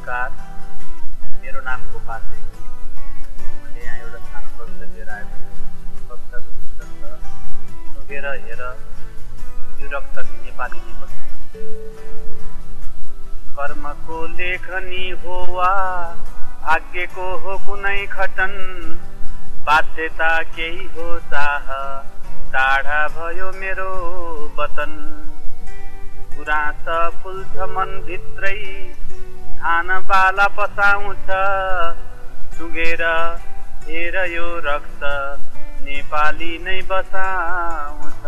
नमस्कार, मेरो नाम गोपाल रेग्मी। मैले यहाँ एउटा सानो कविता लिएर आएको छु। कविताको शीर्षक छ सुँघेर हेर यो रक्त नेपाली नेपाल। कर्मको लेखनी हो वा भाग्यको हो कुनै खटन, बाध्यता केही हो चाह टाढा भयो मेरो वतन। गुराँस फुल्छ मनभित्रै धान बाला पसाउँछ, सुँघेर हेर यो रक्त नेपाली नै बसाउँछ।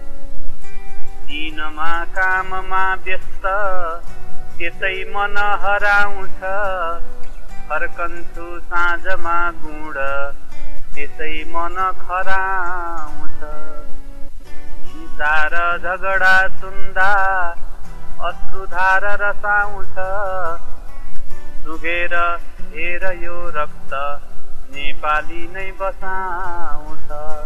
दिनमा काममा व्यस्त त्यसै मन हराउँछ, फर्कन्छु साँझमा गुण त्यसै मन खराउँछ। हिंसा र झगडा सुन्दा अश्रुधार रसाउँछ, सुँघेर हेर यो रक्त नेपाली नै बसाउँछ।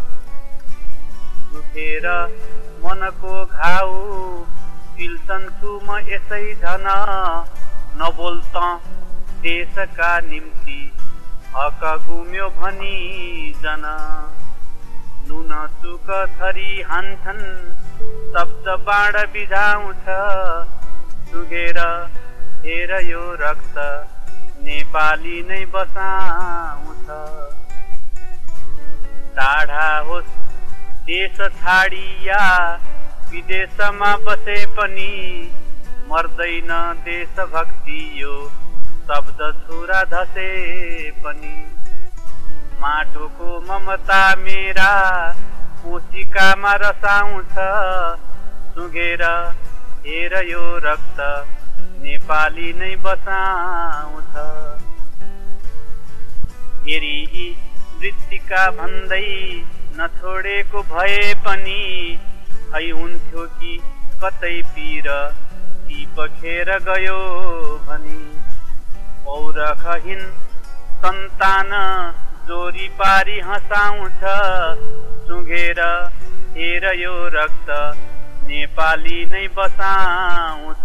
दुखेर मनको घाउ पिल्सन्छु म यसै झन, नबोल्त देशका निम्ति हक गुम्यो भनी जन। नुन सुक थरी हान्छन् शब्द बाण बिझाउँछ, सुँघेर हेर यो रक्त नेपाली नै बसाउँछ। टाढा होस् देश छाडी या विदेशमा बसे पनि, मर्दैन देशभक्ति यो शब्द छुरा धसे पनि। माटोको ममता मेरा कोशिकामा रसाउँछ, सुँघेर हेर यो रक्त नेपाली नै बसाउँछ। हेरी मृत्तिका भन्दै नछोडेको भए पनि, खै हुन्थ्यो कि कतै पीर टिपखेर गयो भनी। पौरखहीन सन्तान जोरी पारी हँसाउँछ, सुँघेर हेर यो रक्त नेपाली नै बसाउँछ।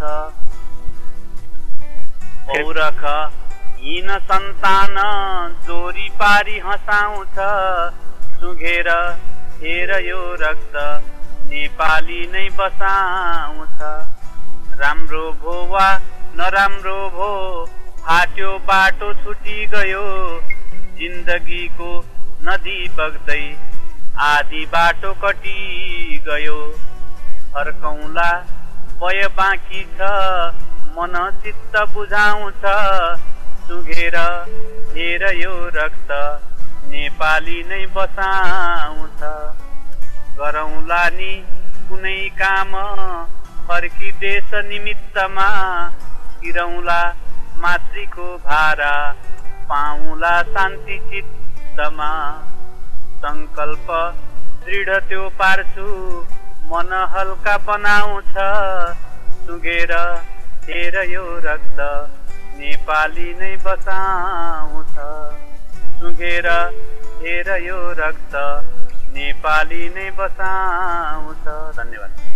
पौरखहीन सन्तान जोरी पारी हँसाउँछ, सुँघेर हेर यो रक्त नेपाली नै बसाउँछ। राम्रो भो वा नराम्रो भो फाट्यो बाटो छुटी गयो, जिन्दगीको नदी बग्दै आधी बाटो कटी गयो। फर्कौँला भय बाँकी छ मन चित्त बुझाउँछ, सुँघेर हेर यो रक्त नेपाली नै बसाउँछ। गरौँला नि कुनै काम फर्की देश निमित्तमा, तिरौँला मातृको भारा पाउँला शान्ति चित्तमा। संकल्प दृढ त्यो पार्छु मन हल्का बनाउँछ, सुँघेर हेर यो रक्त नेपाली नै बसाउँछ। सुँघेर हेर यो रक्त नेपाली नै बसाउँछ। धन्यवाद।